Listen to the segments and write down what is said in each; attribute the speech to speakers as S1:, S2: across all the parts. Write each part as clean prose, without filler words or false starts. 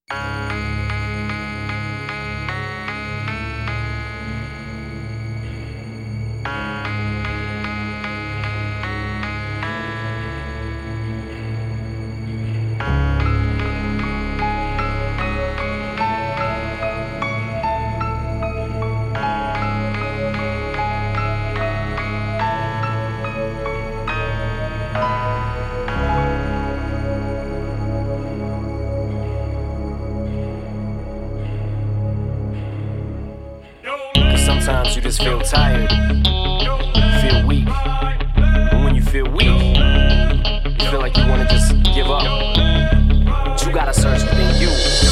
S1: Sometimes you just feel tired, feel weak. And when you feel weak, you feel like you wanna just give up. But you gotta search within you.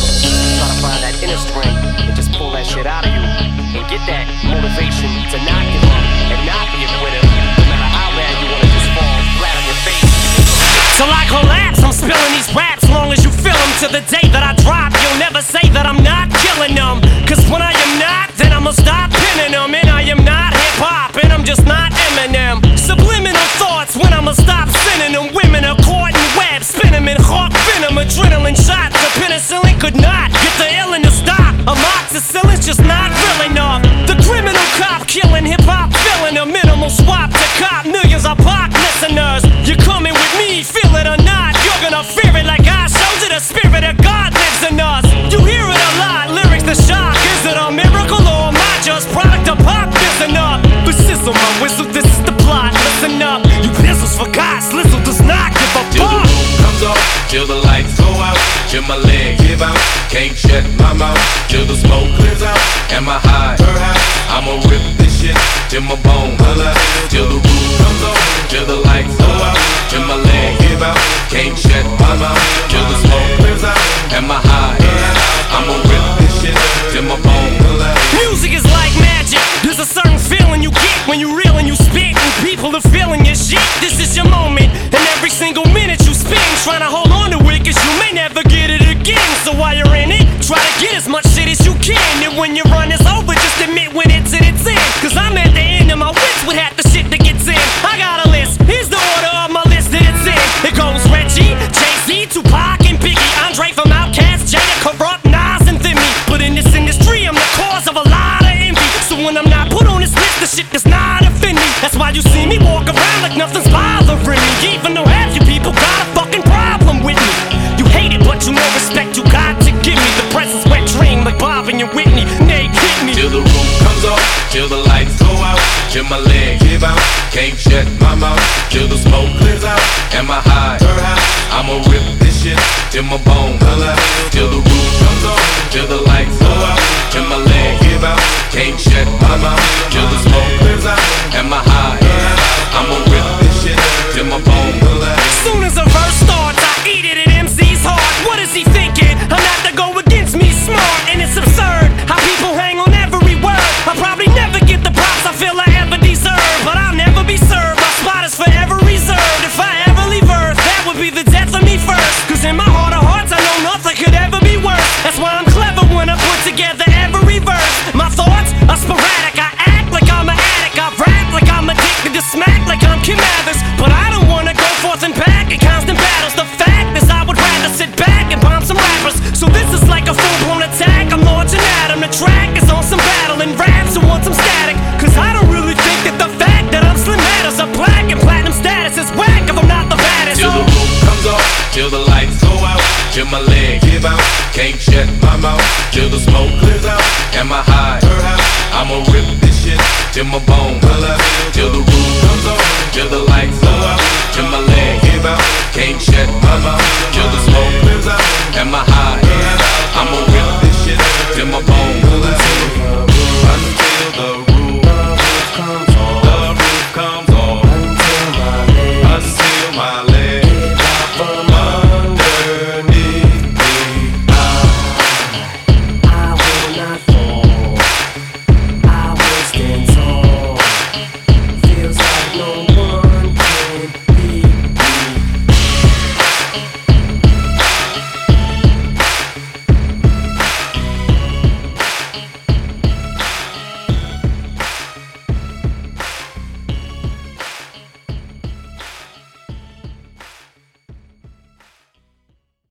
S1: Try to find that inner strength and just pull that shit out of you. And get that motivation to not give up and not be a quitter. No matter how bad you wanna just fall flat on your face.
S2: Till I collapse, I'm spilling these raps. Long as you feel them to the day that I drop, you'll never say that I'm not killing them. Cause when I am not, then I'ma stop pinning them. And I am not hip-hop, and I'm just not Eminem. Subliminal thoughts when I'ma stop sending them. Women are caught in webs, spin them in hawk venom. Adrenaline shots, the penicillin could not get the illin to stop. Amoxicillin's just not real enough. The criminal cop killing hip-hop, filling a minimal swap to cop millions of pop listeners. You're coming with me, feel it or not, you're gonna fear it like I showed you. The spirit of God lives in us. You hear it a lot, lyrics the shock. Is it a miracle or am I just product of pop? Listen up, but sizzle my whistle, this is the plot. Listen up, you pistols for God's Lizzle does not give a fuck.
S3: Till the roof comes off, till the lights go out, till my leg give out, can't shut my mouth, till the smoke clears out, and my high, I'ma rip this shit till my bone holla. Till the roof comes off, till the lights go out, till my leg give out, can't shut my mouth, till the smoke clears out, and my high, I'ma rip this shit till my bone holla.
S2: Music is like magic. There's a certain feeling you get when you reel and you spit, and people are feeling your shit. This is your moment, and every single minute you spend trying to hold on to it, cause you may never get it again. So while you're in it, try to get as much shit as you can. And when your run is over, just admit when it's in its end. Cause I'm at the end of my wits with half the shit that gets in. I got a list, here's the order of my list that it's in. It goes Reggie, Jay-Z, Tupac, and Biggie, Andre from Outkast, Jada, Corrupt, Nas, and Thimmy. But in this industry, I'm the cause of a lot of envy. So when I'm not put on this list, the shit does not offend me. That's why you see me walk around like nothing's bothering me. Even though half you people got a fucking problem with me. You hate it, but you know respect you got to give me. The presence wet dream like Bob and your Whitney. Nay, hit me.
S3: Till the roof comes off, till the lights go out, till my leg give out, can't shut my mouth, till the smoke clears out, and my high, I'ma rip this shit till my bone holla. Till the roof comes off, till the lights go out, till my leg give out, can't shut my mouth, till the smoke clears out, and my high, I'ma rip this shit till my bone holla.
S2: Soon as a verse starts, I eat it at MC's heart. What is he thinking? I'm not to go against me, smart, and it's absurd how people hang on every word. I'll probably never get the props I feel I ever deserve, but I'll never be served. My spot is forever reserved. If I ever leave Earth, that would be the death of me first. Cause in my heart of hearts, I know nothing could ever be worse. That's why I'm clever when I put together every verse. My thoughts are sporadic. I act like I'm an addict. I rap like I'm addicted to smack like I'm Kim Mathers. But I don't wanna go forth and back in constant battles. The fact is I would rather sit back and bomb some rappers. So this is like a full-blown attack. I'm launching at 'em. The track is on some battle and raps who want some static. Cause I don't really think that the fact that I'm Slim matters. A black and platinum status is whack if I'm not the baddest.
S3: Till the roof comes off, till the lights go out, till my leg give out, can't shut my mouth, till the smoke clears out, and my high, I'ma rip this shit till my bone